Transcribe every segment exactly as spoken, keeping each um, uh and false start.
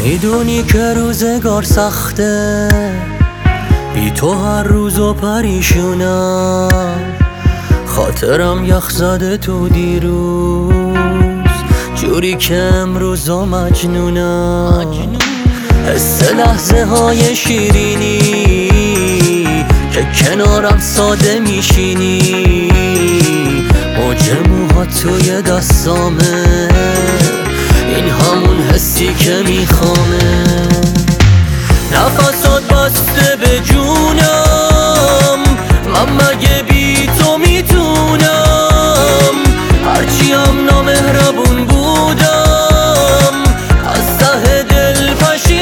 میدونی که روزگار سخته، بی تو هر روز و پریشونم. خاطرم یخ زده تو دیروز، جوری که امروز و مجنونم. حس لحظه های شیرینی که کنارم ساده میشینی، موج موها توی دستامه، این همون حسی که میخوامه. نفسات بسته به جونم، من مگه بی تو میتونم؟ هرچی هم نامهربون بودم، از ته دل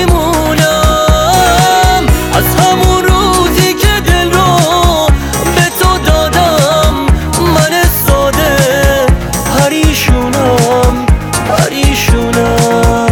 پشیمونم. از همون روزی که دل رو به تو دادم، من ساده پریشونم پریشونم.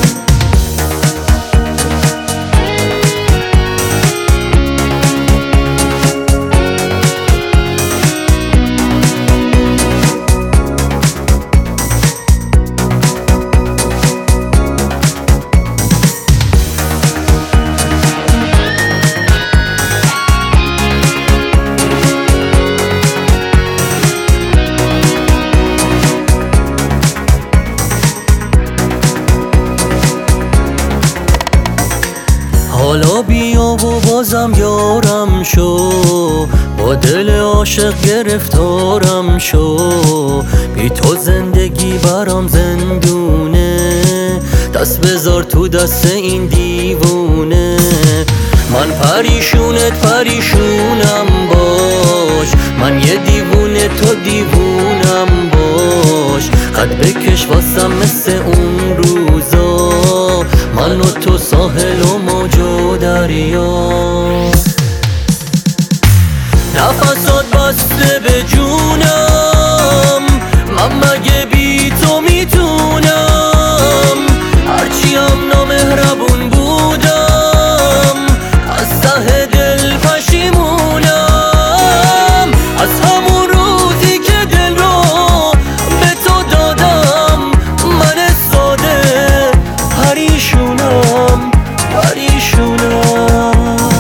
حالا بیا و بازم یارم شو، با دل عاشق گرفتارم شو. بی تو زندگی برام زندونه، دست بذار تو دست این دیوونه. من پریشونت پریشونم باش، من یه دیوونه تو دیوونم باش. قد بکش واسم مثل اون روزا، من و تو ساحل و موج و دریا. نفسات بسته به جونم، من مگه بی تو میتونم؟ هرچی هم نامهربون بودم، از ته دل پشیمونم. از همون روزی که دل رو به تو دادم، من ساده پریشونم پریشونم.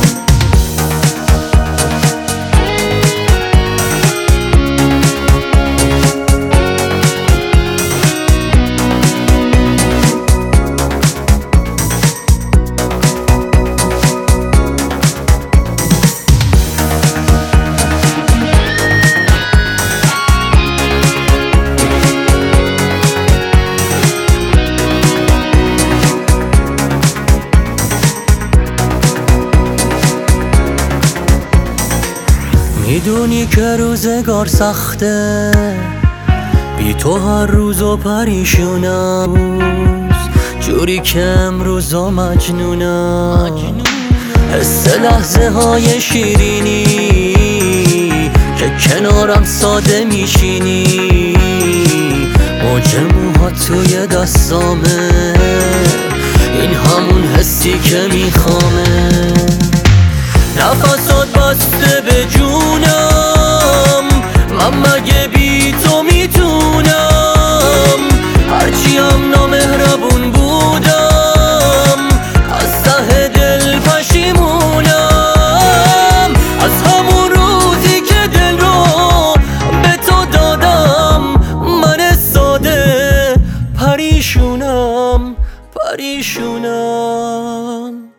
میدونی که روزگار سخته، بی تو هر روز و پریشونم. جوری که امروز و مجنونم. حس لحظه های شیرینی که کنارم ساده میشینی، موج موها توی دستامه، این همون حسی که میخوامه. نفسات بسته به جونم، من مگه بی تو میتونم؟ هرچی هم نامهربون بودم، از ته دل پشیمونم. از همون روزی که دل رو به تو دادم، من ساده پریشونم پریشونم.